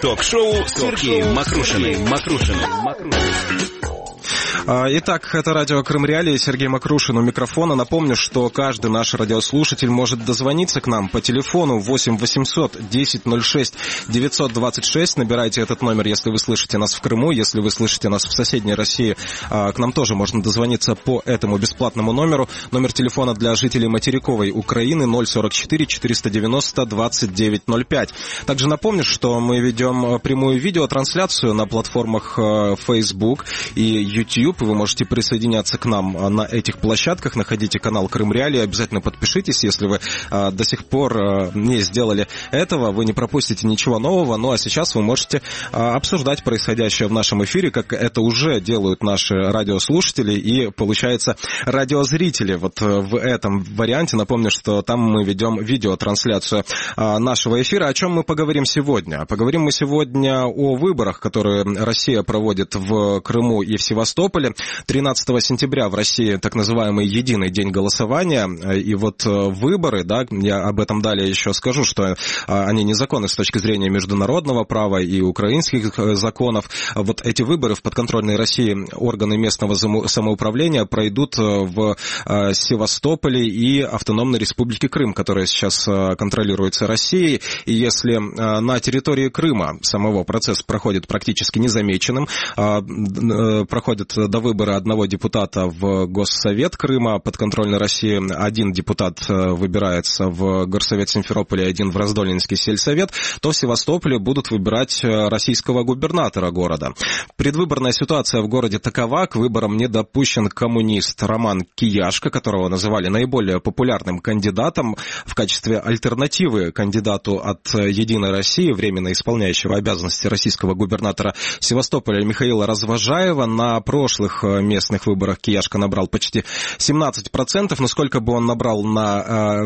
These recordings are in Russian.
Ток-шоу Сергеем Мокрушиным. Итак, это радио Крым Реалии, Сергей Мокрушин у микрофона. Напомню, что каждый наш радиослушатель может дозвониться к нам по телефону 8 800 10 06 926. Набирайте этот номер, если вы слышите нас в Крыму. Если вы слышите нас в соседней России, к нам тоже можно дозвониться по этому бесплатному номеру. Номер телефона для жителей материковой Украины 044 490 2905. Также напомню, что мы ведем прямую видеотрансляцию на платформах Facebook и YouTube. Вы можете присоединяться к нам на этих площадках. Находите канал Крым Реалии. Обязательно подпишитесь, если вы до сих пор не сделали этого. Вы не пропустите ничего нового. Ну а сейчас вы можете обсуждать происходящее в нашем эфире, как это уже делают наши радиослушатели и, получается, радиозрители. Вот в этом варианте напомню, что там мы ведем видеотрансляцию нашего эфира. О чем мы поговорим сегодня? Поговорим мы сегодня о выборах, которые Россия проводит в Крыму и в Севастополе. 13 сентября в России так называемый единый день голосования. И вот выборы, да, я об этом далее еще скажу, что они незаконны с точки зрения международного права и украинских законов. Вот эти выборы в подконтрольной России органы местного самоуправления пройдут в Севастополе и Автономной Республике Крым, которая сейчас контролируется Россией. И если на территории Крыма самого процесс проходит практически незамеченным, проходит до выбора одного депутата в Госсовет Крыма подконтрольной России, один депутат выбирается в Горсовет Симферополя, один в Раздольнинский сельсовет, то в Севастополе будут выбирать российского губернатора города. Предвыборная ситуация в городе такова: к выборам не допущен коммунист Роман Кияшко, которого называли наиболее популярным кандидатом в качестве альтернативы кандидату от «Единой России», временно исполняющего обязанности российского губернатора Севастополя Михаила Развожаева. На прошлых местных выборах Кияшко набрал почти 17%, но сколько бы он набрал на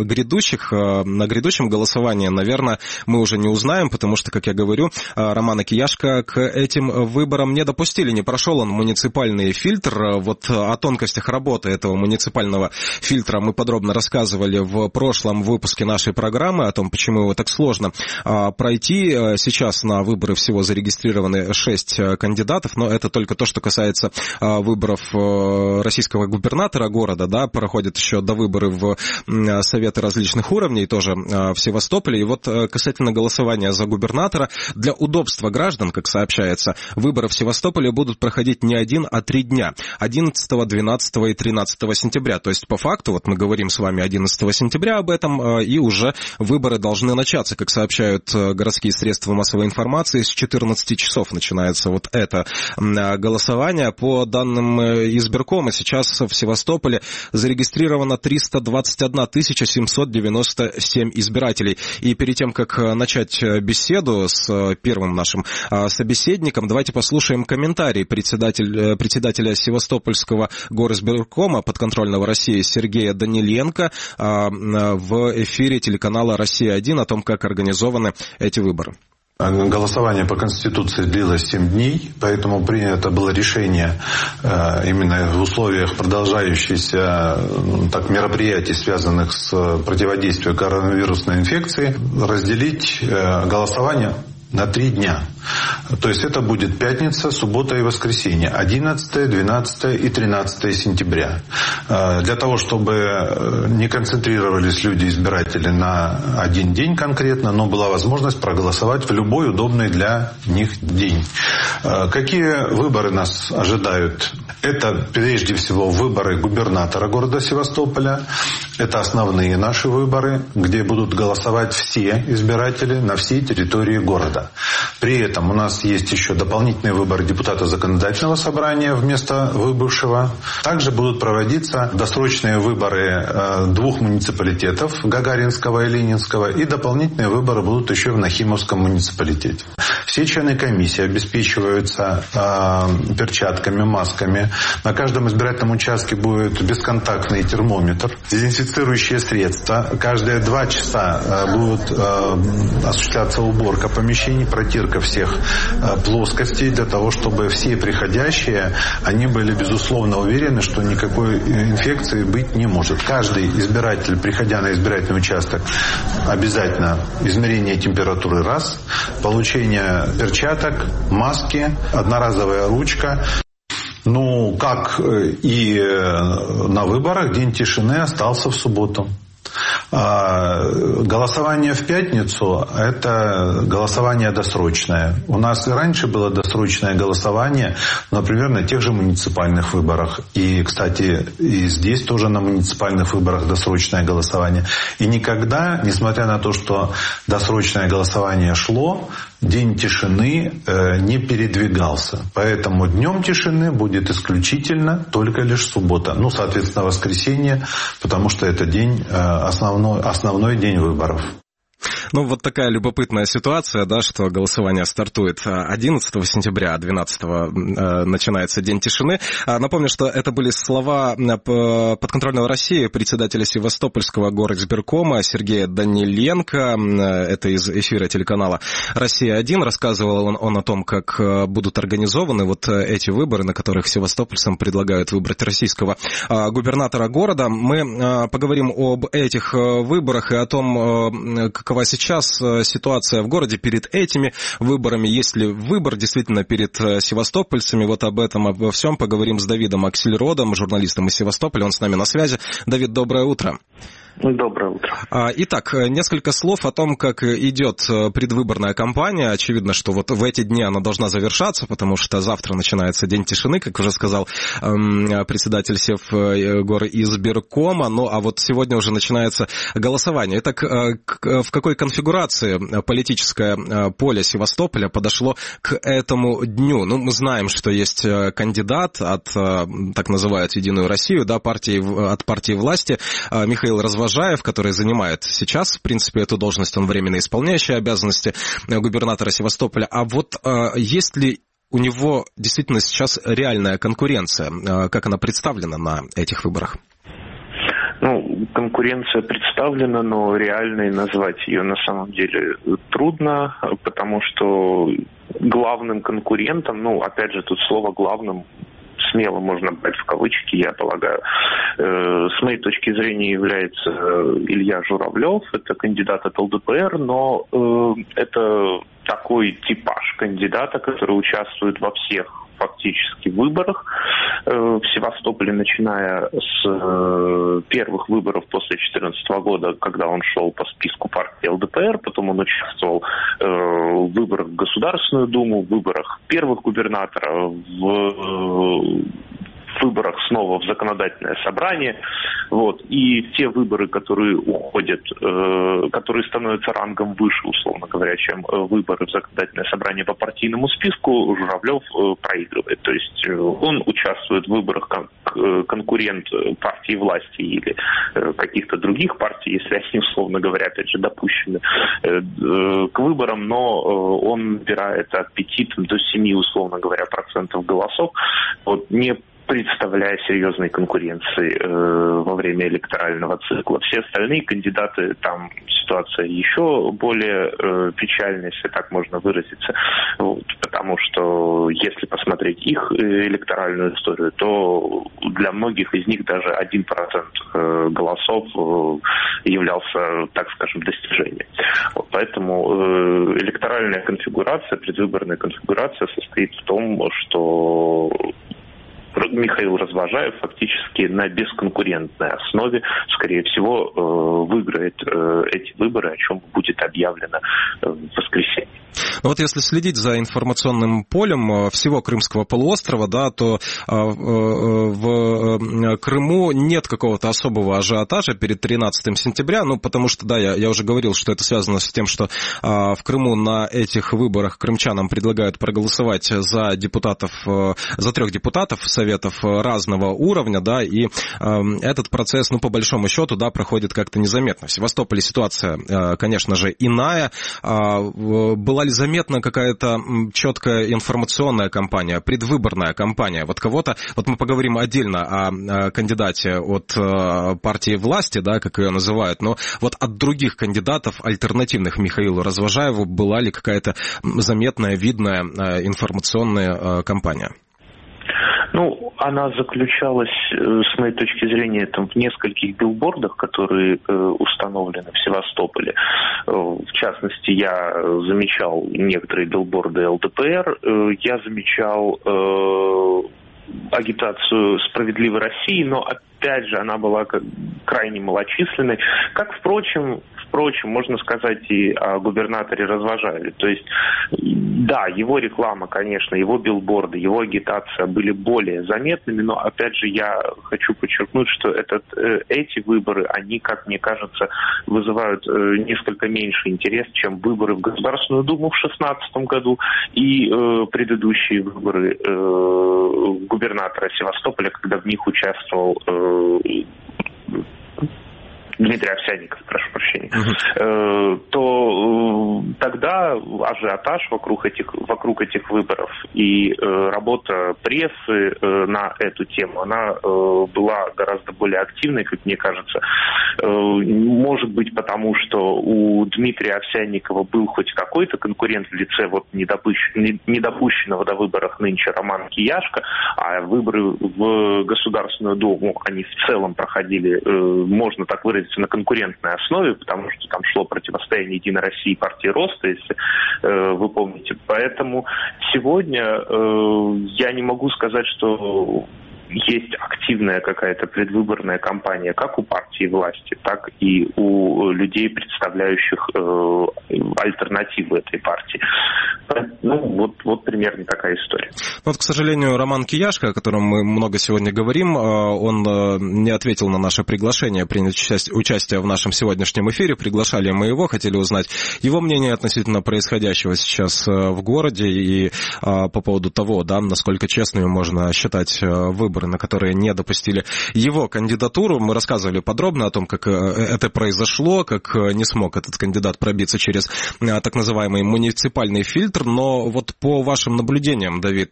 грядущем голосовании, наверное, мы уже не узнаем, потому что, как я говорю, Романа Кияшко к этим выборам не допустили, не прошел он муниципальный фильтр. Вот о тонкостях работы этого муниципального фильтра мы подробно рассказывали в прошлом выпуске нашей программы, о том, почему его так сложно пройти. Сейчас на выборы всего зарегистрированы 6 кандидатов, но это только то, что касается выборов российского губернатора города, да, проходят еще довыборы в советы различных уровней, тоже в Севастополе. И вот касательно голосования за губернатора, для удобства граждан, как сообщается, выборы в Севастополе будут проходить не 1, а 3 дня. 11, 12 и 13 сентября. То есть, по факту, вот мы говорим с вами 11 сентября об этом, и уже выборы должны начаться, как сообщают городские средства массовой информации. С 14 часов начинается вот это голосование. По данным избиркома, сейчас в Севастополе зарегистрировано 321 797 избирателей. И перед тем, как начать беседу с первым нашим собеседником, давайте послушаем комментарий председателя Севастопольского горизбиркома подконтрольного России Сергея Даниленко в эфире телеканала «Россия-1» о том, как организованы эти выборы. Голосование по Конституции длилось 7 дней, поэтому принято было решение именно в условиях продолжающихся мероприятий, связанных с противодействием коронавирусной инфекции, разделить голосование на 3 дня. То есть это будет пятница, суббота и воскресенье, 11, 12 и 13 сентября. Для того, чтобы не концентрировались люди-избиратели на один день конкретно, но была возможность проголосовать в любой удобный для них день. Какие выборы нас ожидают? Это прежде всего выборы губернатора города Севастополя. Это основные наши выборы, где будут голосовать все избиратели на всей территории города. При этом у нас есть еще дополнительные выборы депутата законодательного собрания вместо выбывшего. Также будут проводиться досрочные выборы 2 муниципалитетов, Гагаринского и Ленинского, и дополнительные выборы будут еще в Нахимовском муниципалитете. Все члены комиссии обеспечиваются перчатками, масками. На каждом избирательном участке будет бесконтактный термометр, дезинфицирующие средства. Каждые 2 часа будет осуществляться уборка помещений день, протирка всех плоскостей для того, чтобы все приходящие, они были, безусловно, уверены, что никакой инфекции быть не может. Каждый избиратель, приходя на избирательный участок, обязательно измерение температуры раз, получение перчаток, маски, одноразовая ручка. Ну, как и на выборах, день тишины остался в субботу. Голосование в пятницу – это голосование досрочное. У нас и раньше было досрочное голосование, например, на тех же муниципальных выборах. И, кстати, и здесь тоже на муниципальных выборах досрочное голосование. И никогда, несмотря на то, что досрочное голосование шло, день тишины не передвигался. Поэтому днем тишины будет исключительно только лишь суббота. Ну, соответственно, воскресенье, потому что это день, основной день выборов. Ну, вот такая любопытная ситуация, да, что голосование стартует 11 сентября, а 12 начинается День тишины. Напомню, что это были слова подконтрольного России председателя Севастопольского горисбиркома Сергея Даниленко. Это из эфира телеканала «Россия-1». Рассказывал он о том, как будут организованы вот эти выборы, на которых севастопольцам предлагают выбрать российского губернатора города. Мы поговорим об этих выборах и о том, какова сейчас ситуация в городе перед этими выборами. Есть ли выбор действительно перед севастопольцами? Вот об этом, обо всем поговорим с Давидом Аксельродом, журналистом из Севастополя. Он с нами на связи. Давид, доброе утро. Доброе утро. Итак, несколько слов о том, как идет предвыборная кампания. Очевидно, что вот в эти дни она должна завершаться, потому что завтра начинается День тишины, как уже сказал председатель Севгоризбиркома. Ну, а вот сегодня уже начинается голосование. Итак, в какой конфигурации политическое поле Севастополя подошло к этому дню? Ну, мы знаем, что есть кандидат от, так называют, «Единую Россию», да, от партии власти, Михаил Развожаев, который занимает сейчас, в принципе, эту должность, он временно исполняющий обязанности губернатора Севастополя. А вот есть ли у него действительно сейчас реальная конкуренция? Как она представлена на этих выборах? Ну, конкуренция представлена, но реальной назвать ее на самом деле трудно, потому что главным конкурентом, ну, опять же, тут слово «главным» смело можно брать в кавычки, я полагаю. С моей точки зрения является Илья Журавлев, это кандидат от ЛДПР, но это такой типаж кандидата, который участвует во всех фактически выборах в Севастополе, начиная с первых выборов после 2014 года, когда он шел по списку партии ЛДПР, потом он участвовал в выборах в Государственную Думу, в выборах первых губернаторов, в выборах снова в законодательное собрание. Вот. И те выборы, которые уходят, которые становятся рангом выше, условно говоря, чем выборы в законодательное собрание по партийному списку, Журавлев проигрывает. То есть он участвует в выборах как конкурент партии власти или каких-то других партий, если они, условно говоря, опять же, допущены к выборам, но он набирает от 5 до 7, условно говоря, процентов голосов. Вот, не представляя серьезной конкуренции во время электорального цикла. Все остальные кандидаты, там ситуация еще более печальная, если так можно выразиться, вот, потому что если посмотреть их электоральную историю, то для многих из них даже 1% голосов являлся, так скажем, достижением. Вот, поэтому электоральная конфигурация, предвыборная конфигурация состоит в том, что Михаил Развожаев фактически на бесконкурентной основе, скорее всего, выиграет эти выборы, о чем будет объявлено в воскресенье. Ну вот если следить за информационным полем всего Крымского полуострова, да, то в Крыму нет какого-то особого ажиотажа перед 13 сентября, ну потому что, да, я уже говорил, что это связано с тем, что в Крыму на этих выборах крымчанам предлагают проголосовать за 3 депутатов в Совет советов разного уровня, да, и этот процесс, ну, по большому счету, да, проходит как-то незаметно. В Севастополе ситуация, конечно же, иная. Была ли заметна какая-то четкая информационная кампания, предвыборная кампания? Вот кого-то, вот мы поговорим отдельно о кандидате от партии власти, да, как ее называют, но вот от других кандидатов, альтернативных Михаилу Развожаеву, была ли какая-то заметная, видная информационная кампания? Ну, она заключалась, с моей точки зрения, там, в нескольких билбордах, которые установлены в Севастополе. В частности, я замечал некоторые билборды ЛДПР, я замечал агитацию «Справедливой России», но, опять же, она была крайне малочисленной, как, впрочем, можно сказать и о губернаторе Развожаеве. То есть, да, его реклама, конечно, его билборды, его агитация были более заметными, но, опять же, я хочу подчеркнуть, что эти выборы, они, как мне кажется, вызывают несколько меньше интерес, чем выборы в Государственную Думу в 2016 году и предыдущие выборы губернатора Севастополя, когда в них участвовал Дмитрий Овсянников, прошу прощения, то тогда ажиотаж вокруг этих выборов и работа прессы на эту тему, она была гораздо более активной, как мне кажется. Может быть, потому что у Дмитрия Овсянникова был хоть какой-то конкурент в лице вот недопущенного до выборов нынче Романа Кияшко, а выборы в Государственную Думу, они в целом проходили, можно так выразиться, на конкурентной основе, потому что там шло противостояние Единой России и партии Роста, если вы помните. Поэтому сегодня я не могу сказать, что есть активная какая-то предвыборная кампания как у партии власти, так и у людей, представляющих альтернативу этой партии. Ну, вот примерно такая история. Вот, к сожалению, Роман Кияшко, о котором мы много сегодня говорим, он не ответил на наше приглашение принять участие в нашем сегодняшнем эфире. Приглашали мы его, хотели узнать его мнение относительно происходящего сейчас в городе и по поводу того, да, насколько честными можно считать выборы, на которые не допустили его кандидатуру. Мы рассказывали подробно о том, как это произошло, как не смог этот кандидат пробиться через так называемый муниципальный фильтр. Но вот по вашим наблюдениям, Давид,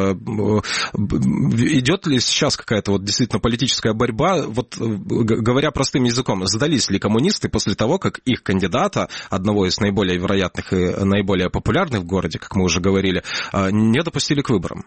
идет ли сейчас какая-то вот действительно политическая борьба? Вот говоря простым языком, сдались ли коммунисты после того, как их кандидата, одного из наиболее вероятных и наиболее популярных в городе, как мы уже говорили, не допустили к выборам?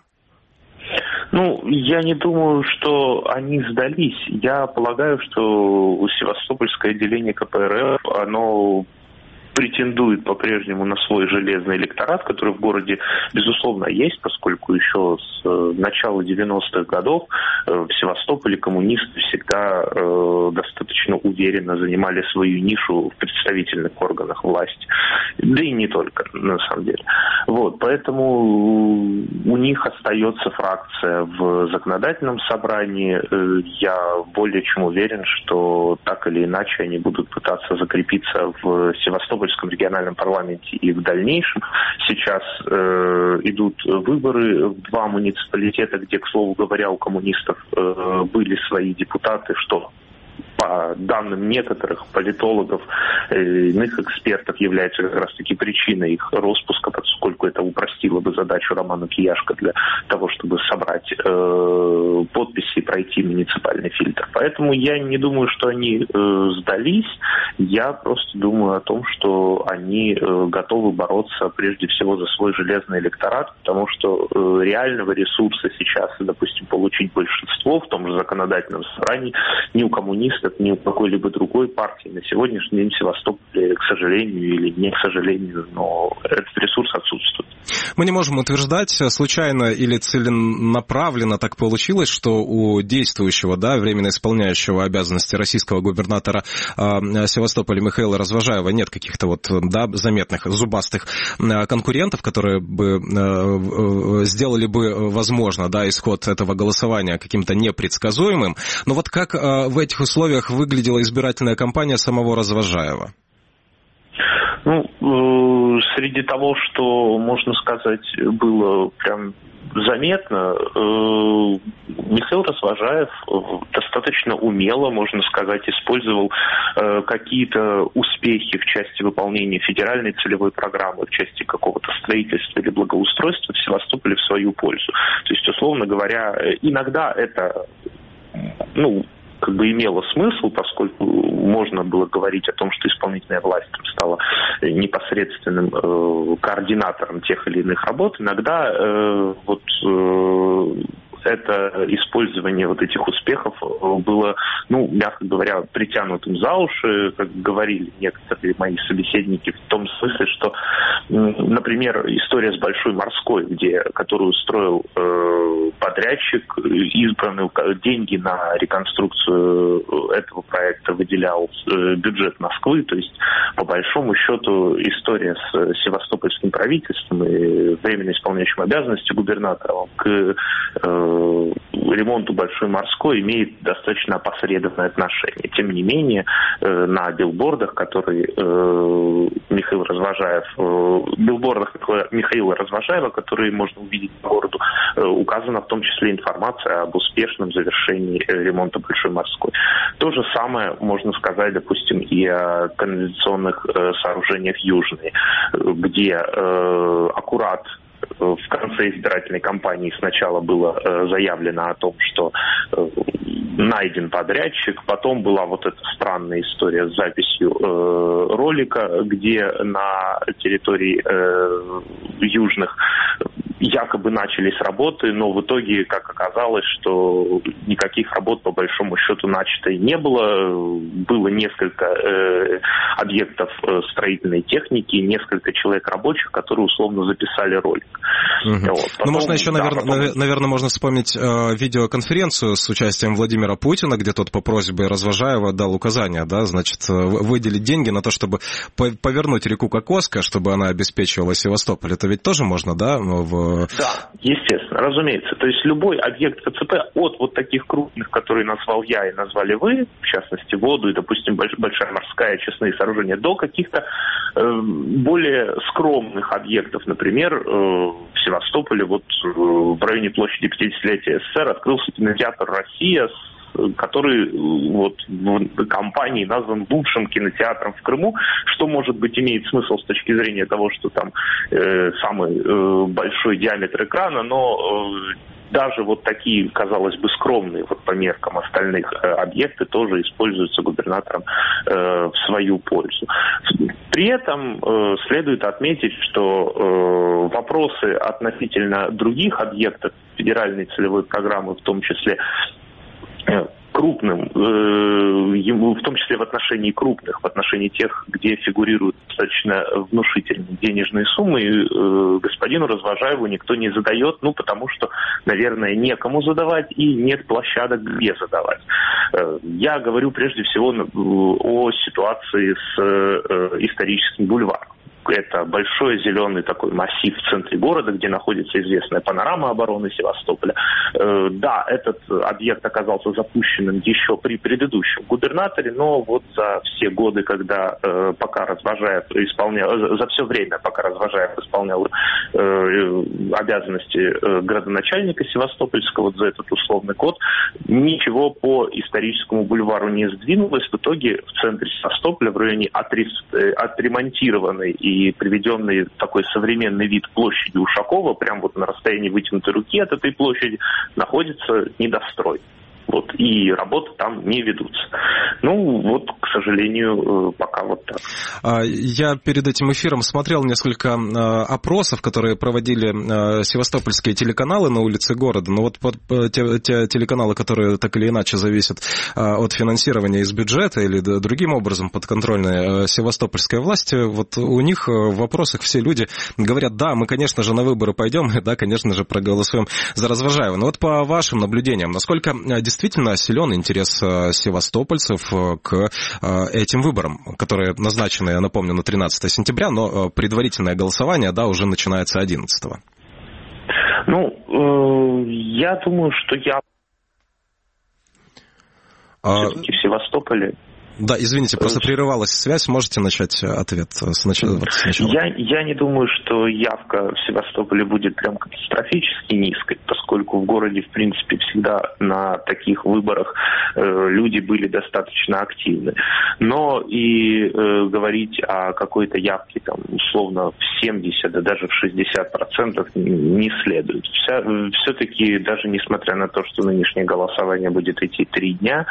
Ну, я не думаю, что они сдались. Я полагаю, что севастопольское отделение КПРФ, оно претендует по-прежнему на свой железный электорат, который в городе, безусловно, есть, поскольку еще с начала 90-х годов в Севастополе коммунисты всегда достаточно уверенно занимали свою нишу в представительных органах власти. Да и не только, на самом деле. Вот, поэтому у них остается фракция в законодательном собрании. Я более чем уверен, что так или иначе они будут пытаться закрепиться в Севастопольском региональном парламенте и в дальнейшем. Сейчас идут выборы в 2 муниципалитета, где, к слову говоря, у коммунистов были свои депутаты, что по данным некоторых политологов и иных экспертов является как раз-таки причиной их распуска, поскольку это упростило бы задачу Роману Кияшко для того, чтобы собрать подписи и пройти муниципальный фильтр. Поэтому я не думаю, что они сдались. Я просто думаю о том, что они готовы бороться прежде всего за свой железный электорат, потому что реального ресурса сейчас, допустим, получить большинство в том же законодательном собрании ни у коммунистов, ни у какой-либо другой партии на сегодняшний день в Севастополе, к сожалению или не к сожалению, но этот ресурс отсутствует. Мы не можем утверждать, случайно или целенаправленно так получилось, что у действующего, да, временно исполняющего обязанности российского губернатора Севастополя Михаила Развожаева нет каких-то вот, да, заметных зубастых конкурентов, которые бы сделали бы, возможно, да, исход этого голосования каким-то непредсказуемым. Но вот как в этих условиях выглядела избирательная кампания самого Развожаева? Ну, среди того, что, можно сказать, было прям заметно, Михаил Развожаев достаточно умело, можно сказать, использовал какие-то успехи в части выполнения федеральной целевой программы, в части какого-то строительства или благоустройства в Севастополе в свою пользу. То есть, условно говоря, иногда это, как бы имело смысл, поскольку можно было говорить о том, что исполнительная власть стала непосредственным координатором тех или иных работ. Иногда это использование вот этих успехов было, мягко говоря, притянутым за уши, как говорили некоторые мои собеседники, в том смысле, что, например, история с Большой Морской, которую строил подрядчик, избранный, деньги на реконструкцию этого проекта выделял бюджет Москвы, то есть, по большому счету, история с севастопольским правительством и временно исполняющим обязанности губернатором к ремонту Большой Морской имеет достаточно опосредованное отношение. Тем не менее, на билбордах, которые Михаила Развожаева, которые можно увидеть по городу, указана в том числе информация об успешном завершении ремонта Большой Морской. То же самое можно сказать, допустим, и о канализационных сооружениях Южной, где аккурат в конце избирательной кампании сначала было заявлено о том, что найден подрядчик, потом была вот эта странная история с записью ролика, где на территории Южных якобы начались работы, но в итоге, как оказалось, что никаких работ по большому счету начато и не было. Было несколько объектов строительной техники, несколько человек рабочих, которые условно записали ролик. Потом, можно еще, наверное, можно вспомнить видеоконференцию с участием Владимира Путина, где тот по просьбе Развожаева дал указания, выделить деньги на то, чтобы повернуть реку Кокоска, чтобы она обеспечивала Севастополь. Это ведь тоже можно, да? Да, естественно, разумеется. То есть любой объект КЦП от вот таких крупных, которые назвал я и назвали вы, в частности, воду и, допустим, Большая Морская, очистные сооружения, до каких-то более скромных объектов, например, в Севастополе, в районе площади 50-летия СССР открылся кинотеатр «Россия», который в компании назван лучшим кинотеатром в Крыму, что, может быть, имеет смысл с точки зрения того, что там самый большой диаметр экрана, но даже такие, казалось бы, скромные по меркам остальных объекты тоже используются губернатором в свою пользу. При этом следует отметить, что вопросы относительно других объектов федеральной целевой программы, в том числе крупным, в том числе в отношении крупных, в отношении тех, где фигурируют достаточно внушительные денежные суммы, господину Развожаеву никто не задает, потому что, наверное, некому задавать и нет площадок, где задавать. Я говорю прежде всего о ситуации с историческим бульваром. Это большой зеленый такой массив в центре города, где находится известная панорама обороны Севастополя. Да, этот объект оказался запущенным еще при предыдущем губернаторе, но за все годы, пока Развожаев исполнял, за все время, пока Развожаев исполнял обязанности градоначальника Севастопольского, за этот условный год, ничего по историческому бульвару не сдвинулось. В итоге в центре Севастополя, в районе отремонтированной и приведенный такой современный вид площади Ушакова, прям на расстоянии вытянутой руки от этой площади, находится недострой. И работы там не ведутся. К сожалению, пока так. Я перед этим эфиром смотрел несколько опросов, которые проводили севастопольские телеканалы на улице города. Те телеканалы, которые так или иначе зависят от финансирования из бюджета или другим образом подконтрольной севастопольской власти, у них в вопросах все люди говорят: да, мы, конечно же, на выборы пойдем, и да, конечно же, проголосуем за Развожаева. Но по вашим наблюдениям, насколько действительно силен интерес севастопольцев к этим выборам, которые назначены, я напомню, на 13 сентября, но предварительное голосование, уже начинается 11-го. Я думаю, что все-таки в Севастополе Да, извините, просто прерывалась связь. Можете начать ответ сначала? Я не думаю, что явка в Севастополе будет прям катастрофически низкой, поскольку в городе, в принципе, всегда на таких выборах люди были достаточно активны. Но и говорить о какой-то явке, там, условно, в 70, да даже в 60% не следует. Все-таки, даже несмотря на то, что нынешнее голосование будет идти 3 дня,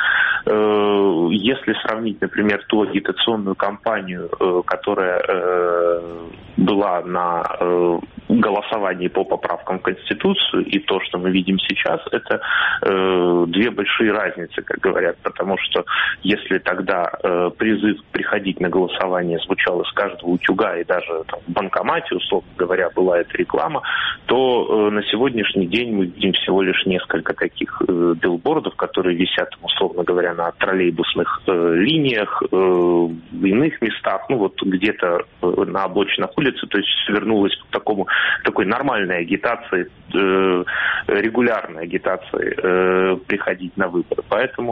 если сравнить, например, ту агитационную кампанию, которая была на голосовании по поправкам в Конституцию, и то, что мы видим сейчас, это 2 большие разницы, как говорят, потому что если тогда призыв приходить на голосование звучал из каждого утюга, и даже там, в банкомате, условно говоря, была эта реклама, то на сегодняшний день мы видим всего лишь несколько таких билбордов, которые висят, условно говоря, на троллейбусных линиях, в иных местах, ну вот где-то на обочинах улицы, то есть вернулась к такой нормальной агитации, регулярной агитации приходить на выборы. Поэтому,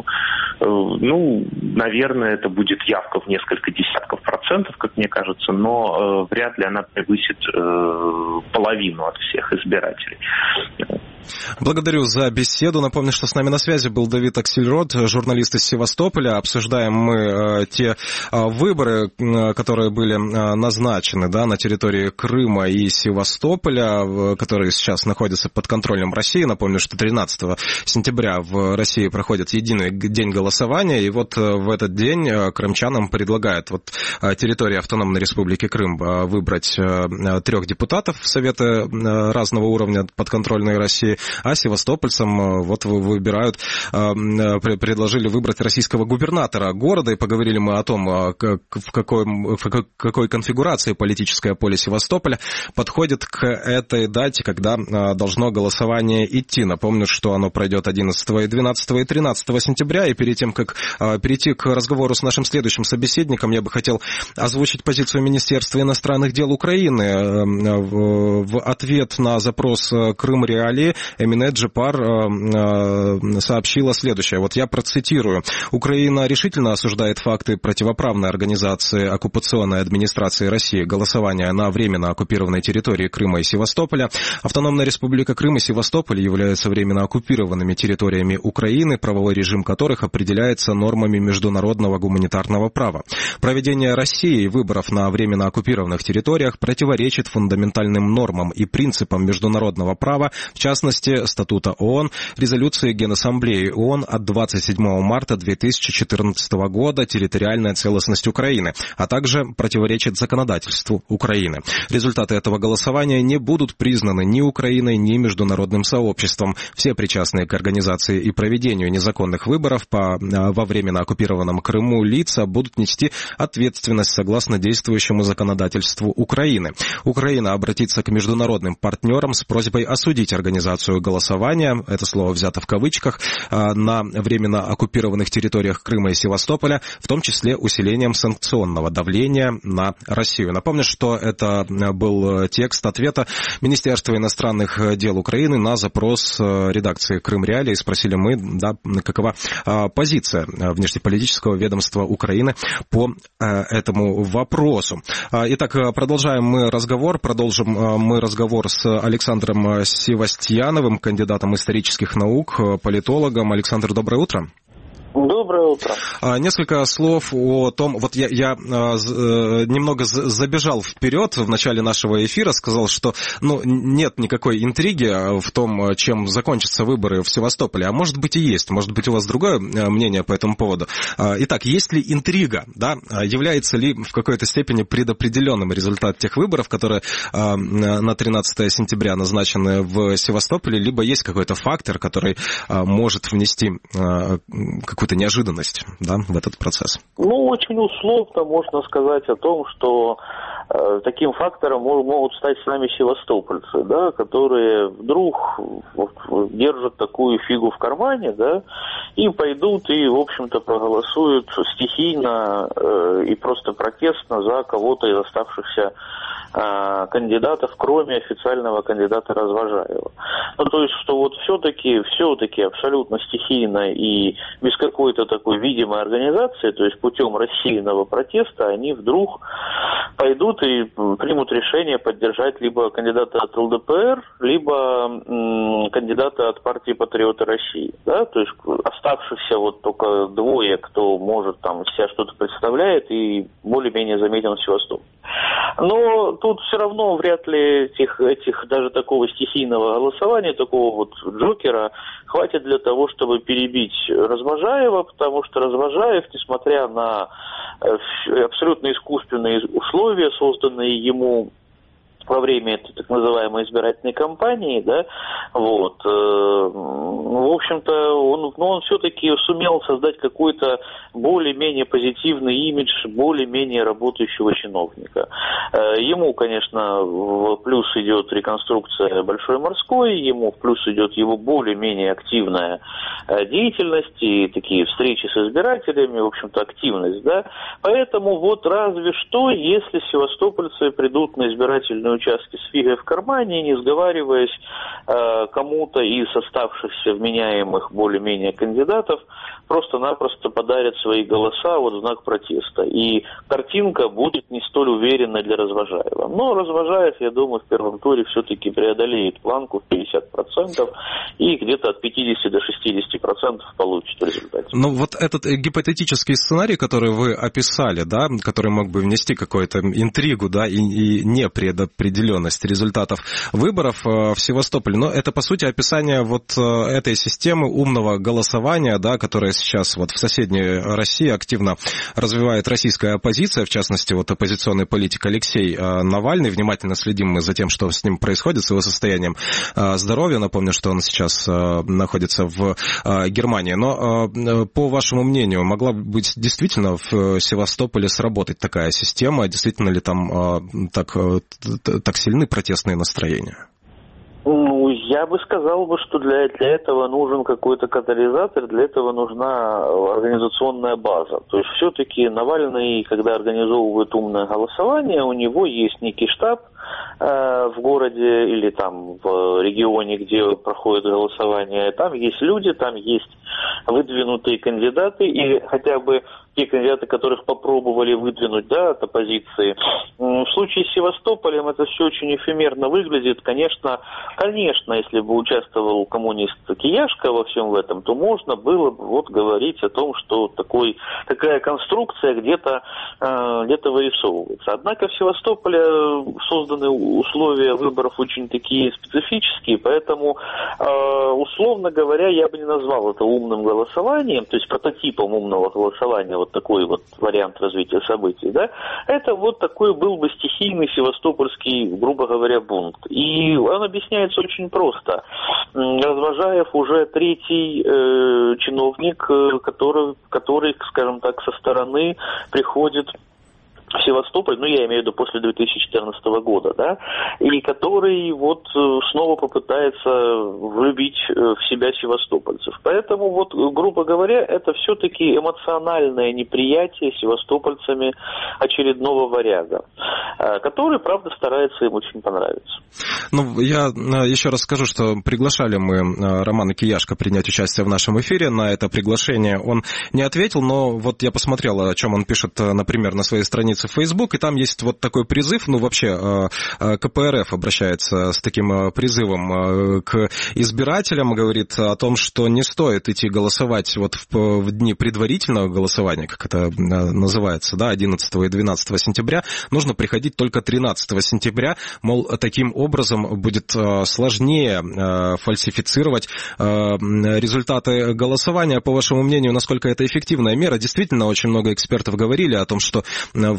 наверное, это будет явка в несколько десятков процентов, как мне кажется, но вряд ли она превысит половину от всех избирателей. Благодарю за беседу. Напомню, что с нами на связи был Давид Аксельрод, журналист из Севастополя. Обсуждаем мы те выборы, которые были назначены, да, на территории Крыма и Севастополя, которые сейчас находятся под контролем России. Напомню, что 13 сентября в России проходит единый день голосования, и вот в этот день крымчанам предлагают территории Автономной Республики Крым выбрать 3 депутатов в Советы разного уровня подконтрольной России, а севастопольцам выбирают, предложили выбрать российского губернатора города, и поговорили мы о том, в какой конфигурации политическое поле Севастополя подходит к этой дате, когда должно голосование идти. Напомню, что оно пройдет 11, 12 и 13 сентября, и перед тем, как перейти к разговору с нашим следующим собеседником, я бы хотел озвучить позицию Министерства иностранных дел Украины. В ответ на запрос Крым Реалии Эмине Джипар сообщила следующее. Вот я процитирую. Украина решительно осуждает факты противоправной организации оккупационной администрации России голосования на временно оккупированной территории Крыма и Севастополя. Автономная Республика Крым и Севастополь являются временно оккупированными территориями Украины, правовой режим которых определяется нормами международного гуманитарного права. Проведение Россией выборов на временно оккупированных территориях противоречит фундаментальным нормам и принципам международного права, в частности, Статута ООН, резолюции Генассамблеи ООН от 27 марта 2014 года «Территориальная целостность Украины», а также противоречит законодательству Украины. Результаты этого голосования не будут признаны ни Украиной, ни международным сообществом. Все причастные к организации и проведению незаконных выборов во временно оккупированном Крыму лица будут нести ответственность согласно действующему законодательству Украины. Украина обратится к международным партнерам с просьбой осудить организацию голосования, это слово взято в кавычках, на временно оккупированных территориях Крыма и Севастополя, в том числе усилением санкционного давления на Россию. Напомню, что это был текст ответа Министерства иностранных дел Украины на запрос редакции Крым Реалии. Спросили мы, да, какова позиция внешнеполитического ведомства Украины по этому вопросу. Итак, продолжим мы разговор с Александром Севастьяновым, кандидатом исторических наук, политологом. Александр, доброе утро. Доброе утро. Несколько слов о том, вот я немного забежал вперед в начале нашего эфира, сказал, что нет никакой интриги в том, чем закончатся выборы в Севастополе, а может быть и есть, может быть у вас другое мнение по этому поводу. Итак, есть ли интрига, да, является ли в какой-то степени предопределенным результат тех выборов, которые на 13 сентября назначены в Севастополе, либо есть какой-то фактор, который может внести какую-то неожиданность, да, в этот процесс? Очень условно можно сказать о том, что таким фактором могут стать сами севастопольцы, да, которые вдруг держат такую фигу в кармане, да, и пойдут и, в общем-то, проголосуют стихийно и просто протестно за кого-то из оставшихся кандидатов, кроме официального кандидата Развожаева. Ну, то есть, что вот все-таки абсолютно стихийно и без какой-то такой видимой организации, то есть путем рассеянного протеста, они вдруг пойдут и примут решение поддержать либо кандидата от ЛДПР, либо кандидата от партии «Патриоты России». Да? То есть оставшихся вот только двое, кто может там из себя что-то представляет и более-менее заметен в Севастополе. Но тут все равно вряд ли этих даже такого стихийного голосования, такого вот джокера, хватит для того, чтобы перебить Развожаева, потому что Развожаев, несмотря на абсолютно искусственные условия, созданные ему во время этой так называемой избирательной кампании, да, вот, в общем-то, он все-таки сумел создать какой-то более-менее позитивный имидж более-менее работающего чиновника. Ему, конечно, в плюс идет реконструкция Большой Морской, ему в плюс идет его более-менее активная деятельность и такие встречи с избирателями, в общем-то, активность, да, поэтому вот разве что, если севастопольцы придут на избирательную участки с фигой в кармане, не сговариваясь, кому-то из оставшихся вменяемых более-менее кандидатов просто-напросто подарят свои голоса вот в знак протеста. И картинка будет не столь уверенной для Развожаева. Но Развожаев, я думаю, в первом туре все-таки преодолеет планку в 50% и где-то от 50 до 60% получит в результате. Ну вот этот гипотетический сценарий, который вы описали, да, который мог бы внести какую-то интригу, да, и непредопределенность результатов выборов в Севастополе, но это, по сути, описание вот этой системы умного голосования, да, которая сейчас вот в соседней России активно развивает российская оппозиция, в частности, вот оппозиционный политик Алексей Навальный. Внимательно следим мы за тем, что с ним происходит, с его состоянием здоровья. Напомню, что он сейчас находится в Германии. Но, по вашему мнению, могла быть действительно в Севастополе сработать такая система? Действительно ли там так сильны протестные настроения? Ну, я бы сказал, что для этого нужен какой-то катализатор, для этого нужна организационная база. То есть все-таки Навальный, когда организовывает умное голосование, у него есть некий штаб в городе или там в регионе, где проходит голосование. Там есть люди, там есть выдвинутые кандидаты, и хотя бы те кандидаты, которых попробовали выдвинуть, да, от оппозиции. В случае с Севастополем это все очень эфемерно выглядит. Конечно, если бы участвовал коммунист Кияшко во всем этом, то можно было бы вот говорить о том, что такая конструкция где-то вырисовывается. Однако в Севастополе созданы условия выборов очень такие специфические, поэтому, условно говоря, я бы не назвал это умным голосованием, то есть прототипом умного голосования, вот такой вот вариант развития событий, да, это вот такой был бы стихийный севастопольский, грубо говоря, бунт. И он объясняется очень просто. Развожаев уже третий чиновник, который, скажем так, со стороны приходит в Севастополь, я имею в виду после 2014 года, да, и который вот снова попытается влюбить в себя севастопольцев. Поэтому вот, грубо говоря, это все-таки эмоциональное неприятие севастопольцами очередного варяга, который, правда, старается им очень понравиться. Я еще раз скажу, что приглашали мы Романа Кияшко принять участие в нашем эфире. На это приглашение он не ответил, но вот я посмотрел, о чем он пишет, например, на своей странице в Facebook, и там есть вот такой призыв, вообще КПРФ обращается с таким призывом к избирателям, говорит о том, что не стоит идти голосовать вот в дни предварительного голосования, как это называется, да, 11 и 12 сентября, нужно приходить только 13 сентября, мол, таким образом будет сложнее фальсифицировать результаты голосования. По вашему мнению, насколько это эффективная мера? Действительно, очень много экспертов говорили о том, что вот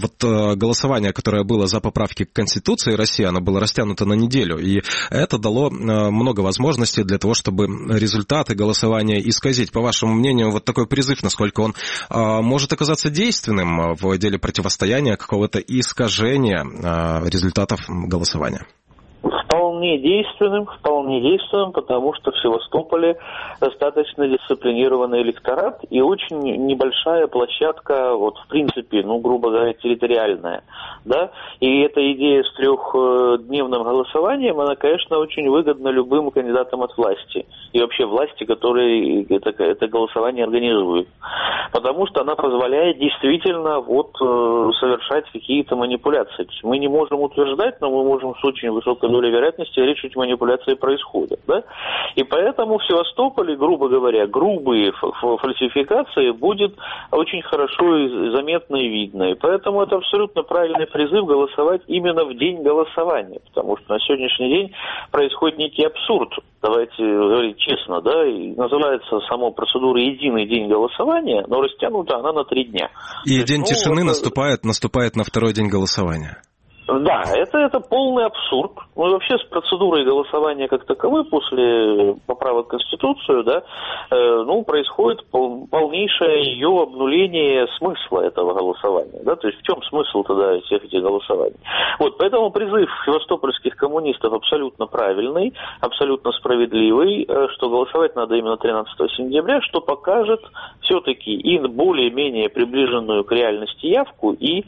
вот голосование, которое было за поправки к Конституции России, оно было растянуто на неделю, и это дало много возможностей для того, чтобы результаты голосования исказить. По вашему мнению, вот такой призыв, насколько он может оказаться действенным в деле противостояния какого-то искажения результатов голосования? Вполне действенным, потому что в Севастополе достаточно дисциплинированный электорат и очень небольшая площадка, вот в принципе, грубо говоря, территориальная, да, и эта идея с трехдневным голосованием, она, конечно, очень выгодна любым кандидатам от власти и вообще власти, которые это голосование организуют, потому что она позволяет действительно совершать какие-то манипуляции. Мы не можем утверждать, но мы можем с очень высокой долей вероятности речь о манипуляции происходит, да? И поэтому в Севастополе, грубо говоря, грубые фальсификации будет очень хорошо и заметно и видно. И поэтому это абсолютно правильный призыв голосовать именно в день голосования, потому что на сегодняшний день происходит некий абсурд. Давайте говорить честно, да, и называется сама процедура «Единый день голосования», но растянута она на 3 дня. И день тишины наступает на второй день голосования. Да, это полный абсурд. И вообще с процедурой голосования как таковой после поправок в Конституцию, да, происходит полнейшее ее обнуление смысла этого голосования. Да? То есть в чем смысл тогда всех этих голосований? Поэтому призыв севастопольских коммунистов абсолютно правильный, абсолютно справедливый, что голосовать надо именно 13 сентября, что покажет все-таки и более-менее приближенную к реальности явку, и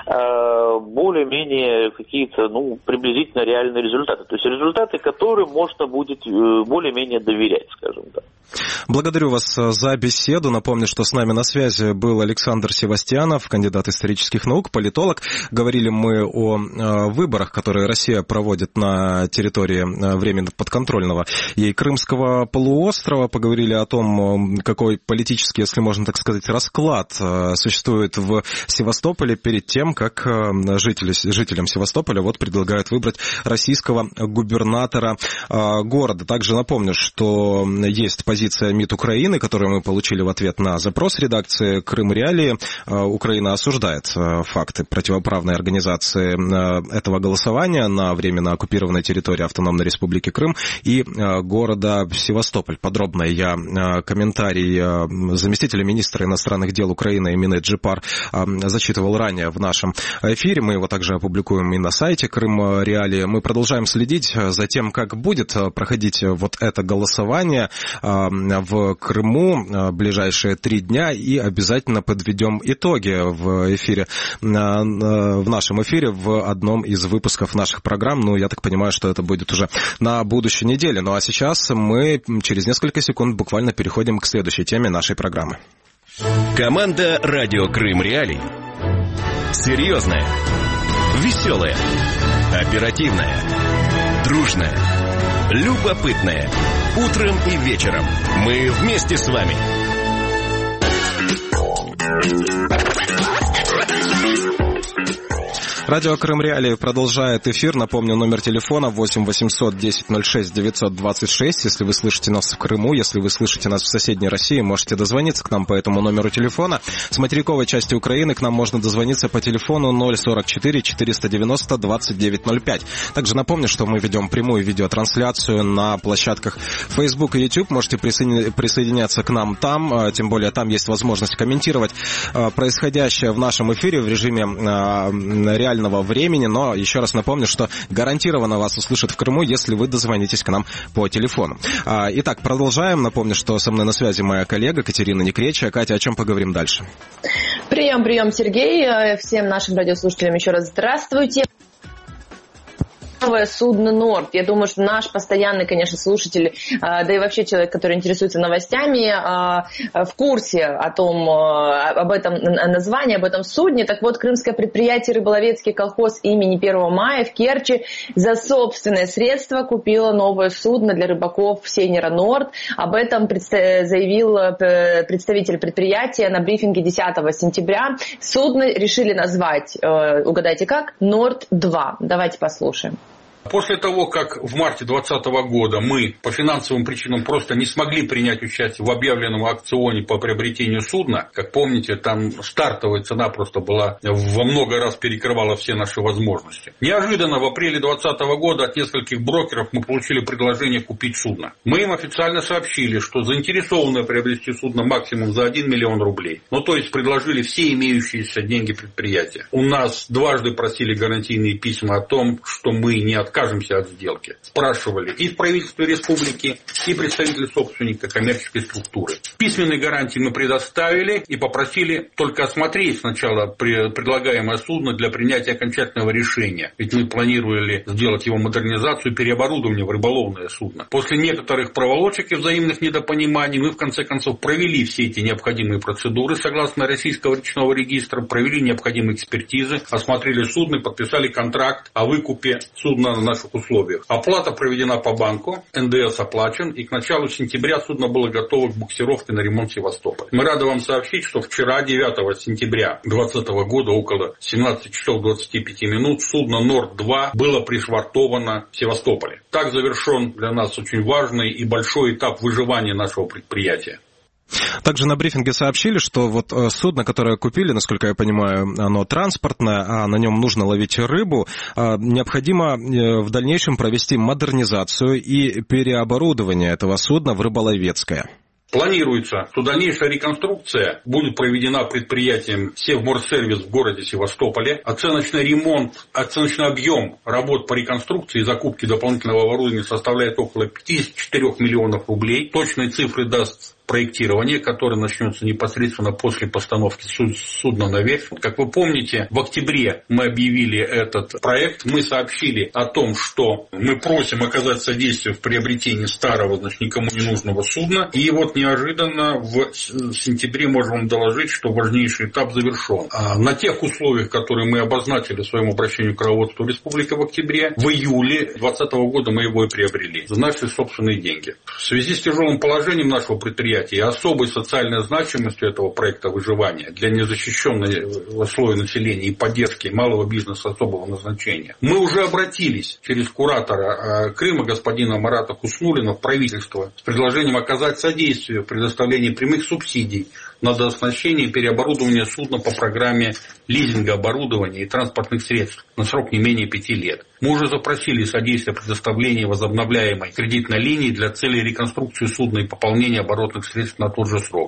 более-менее какие-то, приблизительно реальные результаты. То есть результаты, которым можно будет более-менее доверять, скажем так. Благодарю вас за беседу. Напомню, что с нами на связи был Александр Севастьянов, кандидат исторических наук, политолог. Говорили мы о выборах, которые Россия проводит на территории временно подконтрольного ей Крымского полуострова. Поговорили о том, какой политический, если можно так сказать, расклад существует в Севастополе перед тем, как жителям Севастополя предлагают выбрать российского губернатора города. Также напомню, что есть позиция МИД Украины, которую мы получили в ответ на запрос редакции «Крым Реалии». Украина осуждает факты противоправной организации этого голосования на временно оккупированной территории Автономной Республики Крым и города Севастополь. Подробно я комментарий заместителя министра иностранных дел Украины Эмине Джипар зачитывал ранее в нашем эфире. Мы его также опубликуем и на сайте Крым Реалии. Мы продолжаем следить за тем, как будет проходить это голосование в Крыму ближайшие 3 дня, и обязательно подведем итоги в эфире, в нашем эфире, в одном из выпусков наших программ. Я так понимаю, что это будет уже на будущей неделе. А сейчас мы через несколько секунд буквально переходим к следующей теме нашей программы. Команда «Радио Крым Реалии». Серьезная, веселая, оперативная, дружная, любопытная. Утром и вечером мы вместе с вами. Радио Крым Реалии продолжает эфир. Напомню, номер телефона 8 800 10 06 926. Если вы слышите нас в Крыму, если вы слышите нас в соседней России, можете дозвониться к нам по этому номеру телефона. С материковой части Украины к нам можно дозвониться по телефону 044 490 2905. Также напомню, что мы ведем прямую видеотрансляцию на площадках Facebook и YouTube. Можете присоединяться к нам там, тем более там есть возможность комментировать происходящее в нашем эфире в режиме реального времени, но еще раз напомню, что гарантированно вас услышат в Крыму, если вы дозвонитесь к нам по телефону. Итак, продолжаем. Напомню, что со мной на связи моя коллега Катерина Некречия. Катя, о чем поговорим дальше? Прием, Сергей. Всем нашим радиослушателям еще раз здравствуйте. Новое судно «Норд». Я думаю, что наш постоянный, конечно, слушатель, да и вообще человек, который интересуется новостями, в курсе об этом названии, об этом судне. Так вот, крымское предприятие «Рыболовецкий колхоз» имени 1 мая в Керчи за собственные средства купило новое судно для рыбаков сейнера «Норд». Об этом заявил представитель предприятия на брифинге 10 сентября. Судно решили назвать, угадайте как, «Норд-2». Давайте послушаем. После того, как в марте 2020 года мы по финансовым причинам просто не смогли принять участие в объявленном аукционе по приобретению судна, как помните, там стартовая цена просто была во много раз перекрывала все наши возможности. Неожиданно в апреле 2020 года от нескольких брокеров мы получили предложение купить судно. Мы им официально сообщили, что заинтересованы приобрести судно максимум за 1 миллион рублей. Ну, то есть предложили все имеющиеся деньги предприятия. У нас дважды просили гарантийные письма о том, что мы не откажемся от сделки. Спрашивали и в правительстве республики, и представители собственника коммерческой структуры. Письменные гарантии мы предоставили и попросили только осмотреть сначала предлагаемое судно для принятия окончательного решения. Ведь мы планировали сделать его модернизацию и переоборудование в рыболовное судно. После некоторых проволочек и взаимных недопониманий мы в конце концов провели все эти необходимые процедуры согласно Российского речного регистра, провели необходимые экспертизы, осмотрели судно и подписали контракт о выкупе судна на наших условиях. Оплата проведена по банку, НДС оплачен, и к началу сентября судно было готово к буксировке на ремонт Севастополя. Мы рады вам сообщить, что вчера, 9 сентября 2020 года, около 17 часов 25 минут, судно Норд-2 было пришвартовано в Севастополе. Так завершен для нас очень важный и большой этап выживания нашего предприятия. Также на брифинге сообщили, что вот судно, которое купили, насколько я понимаю, оно транспортное, а на нем нужно ловить рыбу, необходимо в дальнейшем провести модернизацию и переоборудование этого судна в рыболовецкое. Планируется, что дальнейшая реконструкция будет проведена предприятием Севморсервис в городе Севастополе. Оценочный ремонт, оценочный объем работ по реконструкции и закупке дополнительного оборудования составляет около 54 миллионов рублей. Точные цифры даст проектирование, которое начнется непосредственно после постановки судна на верфь. Как вы помните, в октябре мы объявили этот проект. Мы сообщили о том, что мы просим оказать содействие в приобретении старого, значит, никому не нужного судна. И вот неожиданно в сентябре можем вам доложить, что важнейший этап завершен. На тех условиях, которые мы обозначили в своем обращении к руководству республики в октябре, в июле 2020 года мы его и приобрели за наши собственные деньги. В связи с тяжелым положением нашего предприятия и особой социальной значимостью этого проекта выживания для незащищенного слоя населения и поддержки малого бизнеса особого назначения, мы уже обратились через куратора Крыма господина Марата Хуснуллина в правительство с предложением оказать содействие в предоставлении прямых субсидий на дооснащение и переоборудование судна по программе лизинга оборудования и транспортных средств на срок не менее 5 лет. Мы уже запросили содействие в предоставлении возобновляемой кредитной линии для целей реконструкции судна и пополнения оборотных средств на тот же срок.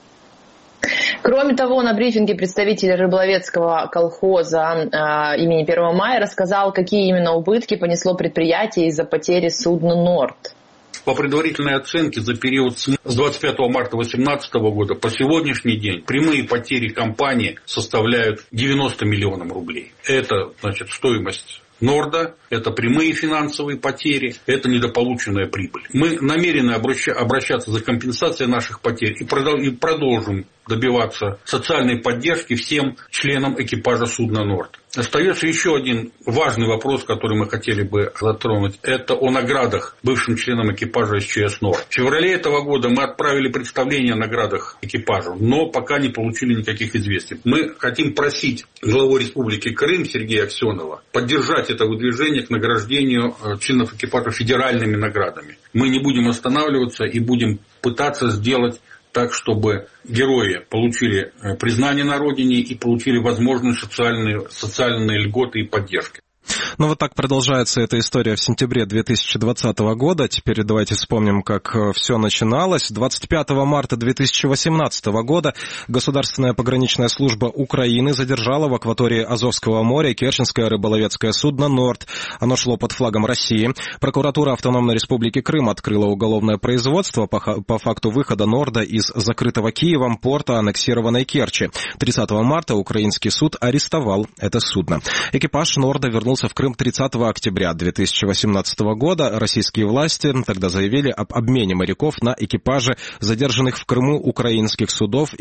Кроме того, на брифинге представитель рыболовецкого колхоза имени 1 мая рассказал, какие именно убытки понесло предприятие из-за потери судна «Норд». По предварительной оценке за период с 25 марта 2018 года по сегодняшний день прямые потери компании составляют 90 миллионов рублей. Это, значит, стоимость Норда, это прямые финансовые потери, это недополученная прибыль. Мы намерены обращаться за компенсацией наших потерь и продолжим добиваться социальной поддержки всем членам экипажа судна «Норд». Остается еще один важный вопрос, который мы хотели бы затронуть. Это о наградах бывшим членам экипажа СЧС «Норд». В феврале этого года мы отправили представление о наградах экипажу, но пока не получили никаких известий. Мы хотим просить главу Республики Крым Сергея Аксенова поддержать это выдвижение к награждению членов экипажа федеральными наградами. Мы не будем останавливаться и будем пытаться сделать так, чтобы герои получили признание на родине и получили возможные социальные льготы и поддержки. Ну вот так продолжается эта история в сентябре 2020 года. Теперь давайте вспомним, как все начиналось. 25 марта 2018 года Государственная пограничная служба Украины задержала в акватории Азовского моря керченское рыболовецкое судно «Норд». Оно шло под флагом России. Прокуратура Автономной Республики Крым открыла уголовное производство по факту выхода «Норда» из закрытого Киевом порта аннексированной Керчи. 30 марта украинский суд арестовал это судно. Экипаж «Норда» вернулся в Крым 30 октября 2018 года. Российские власти тогда заявили об обмене моряков на экипажи задержанных в Крыму украинских судов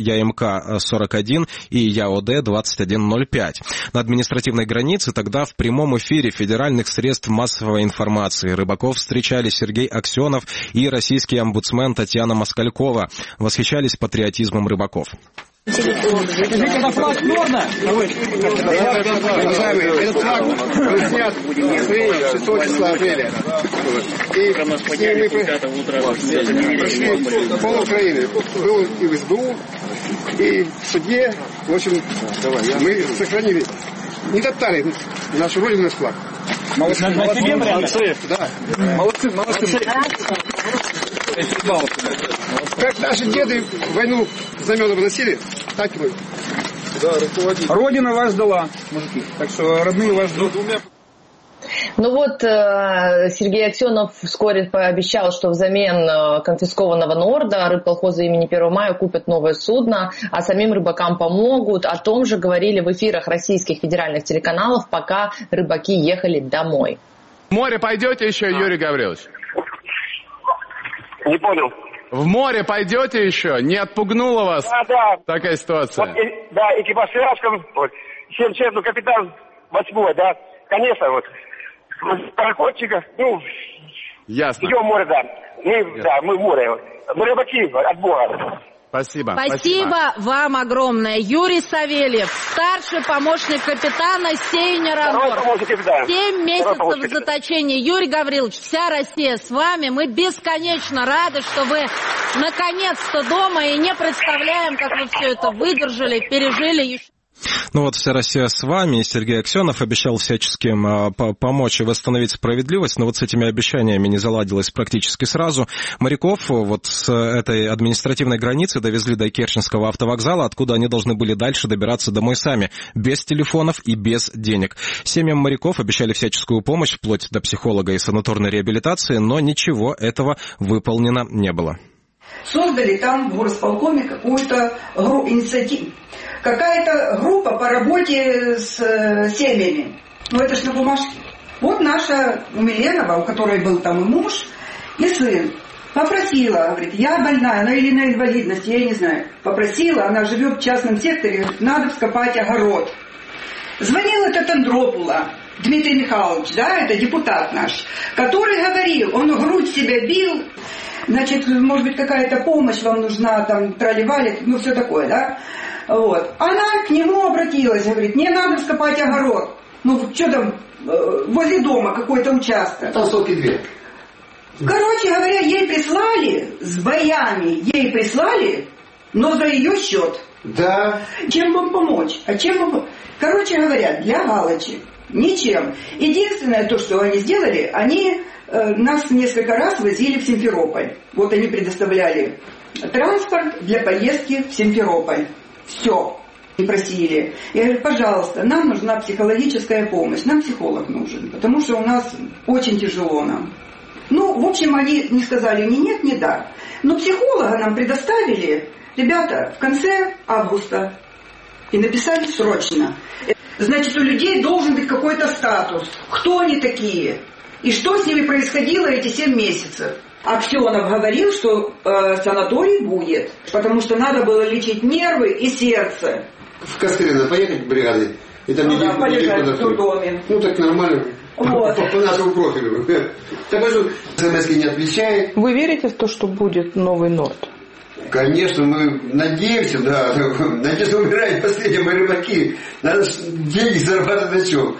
ЯМК-41 и ЯОД-2105. На административной границе тогда в прямом эфире федеральных средств массовой информации рыбаков встречали Сергей Аксенов и российский омбудсмен Татьяна Москалькова. Восхищались патриотизмом рыбаков. Это флаг Норна? Уважаемые, этот флаг был снят 6 числа апреля. И мы прошли пол Украины. Был и в СБУ, и в суде. В общем, мы сохранили, не топтали нашу родину, наш флаг. Молодцы. Да. Молодцы. Как наши деды войну знамена выносили, так и мы. Да, Родина вас ждала, мужики. Так что родные вас ждут. Ну вот, Сергей Аксенов вскоре пообещал, что взамен конфискованного Норда рыбколхозы имени 1 мая купят новое судно, а самим рыбакам помогут. О том же говорили в эфирах российских федеральных телеканалов, пока рыбаки ехали домой. В море пойдете еще, Юрий Гаврилович? Не понял. В море пойдете еще? Не отпугнула вас такая ситуация? Вот, да, экипаж Сирашком, 7 человек, капитан 8, да. Конечно, вот. Пароходчика, ясно. Идем в море, да. Мы в море. Мы рыбаки от Бога. Спасибо. Спасибо вам огромное. Юрий Савельев, старший помощник капитана Сейнера Норд. 7 месяцев в заточении. Юрий Гаврилович, вся Россия с вами. Мы бесконечно рады, что вы наконец-то дома, и не представляем, как вы все это выдержали, пережили. Ну вот вся Россия с вами. Сергей Аксенов обещал всячески помочь и восстановить справедливость, но вот с этими обещаниями не заладилось практически сразу. Моряков вот с этой административной границы довезли до Керченского автовокзала, откуда они должны были дальше добираться домой сами, без телефонов и без денег. Семьям моряков обещали всяческую помощь, вплоть до психолога и санаторной реабилитации, но ничего этого выполнено не было. Создали там в горосполкоме какую-то инициативу. Какая-то группа по работе с семьями. Это ж на бумажке. Вот наша Умиленова, у которой был там и муж, и сын, попросила, говорит, я больная, она или на инвалидности, я не знаю. Попросила, она живет в частном секторе, надо вскопать огород. Звонил этот Андропула, Дмитрий Михайлович, да, это депутат наш, который говорил, он грудь себя бил, значит, может быть, какая-то помощь вам нужна, там, тролливали, все такое, да. Вот. Она к нему обратилась, говорит, мне надо вскопать огород. Что там, возле дома какой-то участок. Там сотки 2. Короче говоря, ей прислали, с боями ей прислали, но за ее счет. Да. Чем вам помочь? Короче говоря, для галочки ничем. Единственное то, что они сделали, они нас несколько раз возили в Симферополь. Вот они предоставляли транспорт для поездки в Симферополь. Все. И просили. Я говорю, пожалуйста, нам нужна психологическая помощь, нам психолог нужен, потому что у нас очень тяжело нам. В общем, они не сказали ни нет, ни да. Но психолога нам предоставили, ребята, в конце августа. И написали срочно. Значит, у людей должен быть какой-то статус. Кто они такие? И что с ними происходило эти 7 месяцев? Аксенов говорил, что санаторий будет, потому что надо было лечить нервы и сердце. В Костырино поехать в бригады, и там полежать в дурдоме. Так нормально. Вот. По нашему профилю. Так что СМС не отвечает. Вы верите в то, что будет новый Норд? Конечно, мы надеемся, да. Надеюсь, умирают последние мои рыбаки. Надо деньги зарабатывать на чем.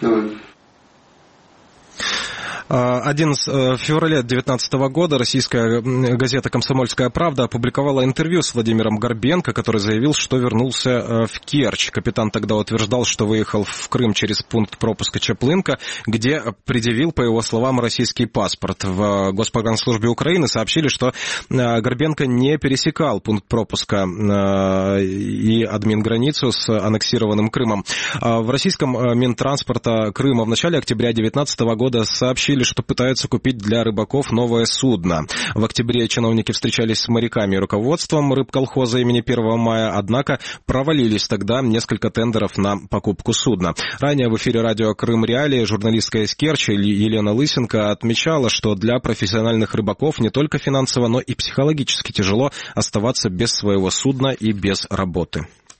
11 февраля 2019 года российская газета «Комсомольская правда» опубликовала интервью с Владимиром Горбенко, который заявил, что вернулся в Керчь. Капитан тогда утверждал, что выехал в Крым через пункт пропуска Чаплынка, где предъявил, по его словам, российский паспорт. В Госпогранслужбе Украины сообщили, что Горбенко не пересекал пункт пропуска и админграницу с аннексированным Крымом. В российском Минтранспорта Крыма в начале октября 2019 года сообщили, что пытаются купить для рыбаков новое судно. В октябре чиновники встречались с моряками и руководством рыбколхоза имени 1 мая, однако провалились тогда несколько тендеров на покупку судна. Ранее в эфире радио «Крым Реалии» журналистка из Керчи Елена Лысенко отмечала, что для профессиональных рыбаков не только финансово, но и психологически тяжело оставаться без своего судна и без работы.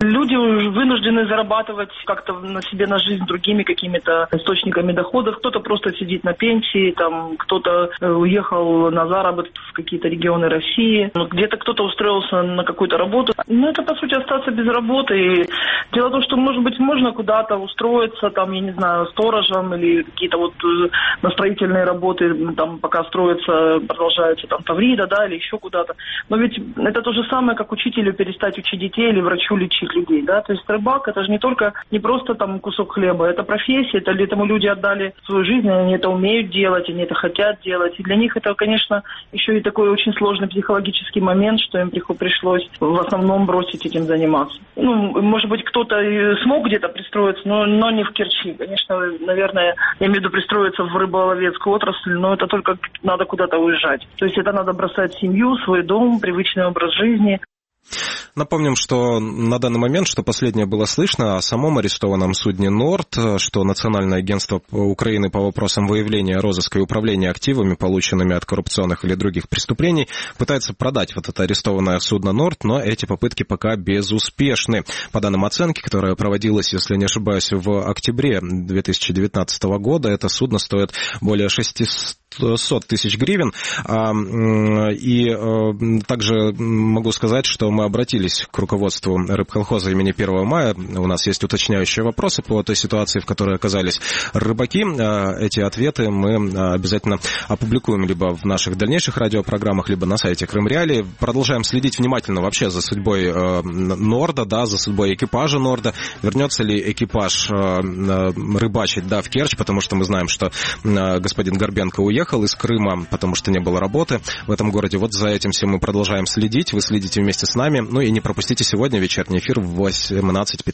Люди вынуждены зарабатывать как-то на себе на жизнь другими какими-то источниками доходов. Кто-то просто сидит на пенсии, там, кто-то уехал на заработки в какие-то регионы России, где-то кто-то устроился на какую-то работу. Это, по сути, остаться без работы. И дело в том, что, может быть, можно куда-то устроиться, там, я не знаю, сторожем или какие-то на строительные работы, там, пока строятся, продолжаются там Таврида, да, или еще куда-то. Но ведь это то же самое, как учителю перестать учить детей или врачу лечить людей, да. То есть рыбак — это же не просто там кусок хлеба, это профессия, этому люди отдали свою жизнь, они это умеют делать, они это хотят делать. И для них это, конечно, еще и такой очень сложный психологический момент, что им пришлось в основном бросить этим заниматься. Может быть, кто-то смог где-то пристроиться, но не в Керчи. Конечно, наверное, я имею в виду пристроиться в рыболовецкую отрасль, но это только надо куда-то уезжать. То есть это надо бросать семью, свой дом, привычный образ жизни. Напомним, что на данный момент, что последнее было слышно о самом арестованном судне «Норд», что Национальное агентство Украины по вопросам выявления, розыска и управления активами, полученными от коррупционных или других преступлений, пытается продать это арестованное судно «Норд», но эти попытки пока безуспешны. По данным оценки, которая проводилась, если не ошибаюсь, в октябре 2019 года, это судно стоит более 600 тысяч гривен. И также могу сказать, что мы обратились к руководству рыбхолхоза имени 1 мая. У нас есть уточняющие вопросы по той ситуации, в которой оказались рыбаки. Эти ответы мы обязательно опубликуем либо в наших дальнейших радиопрограммах, либо на сайте Крым Реалии. Продолжаем следить внимательно вообще за судьбой «Норда», да, за судьбой экипажа «Норда». Вернется ли экипаж рыбачить, да, в Керчь, потому что мы знаем, что господин Горбенко уехал из Крыма, потому что не было работы в этом городе. Вот за этим всем мы продолжаем следить. Вы следите вместе с нами. И не пропустите сегодня вечерний эфир в 18:15.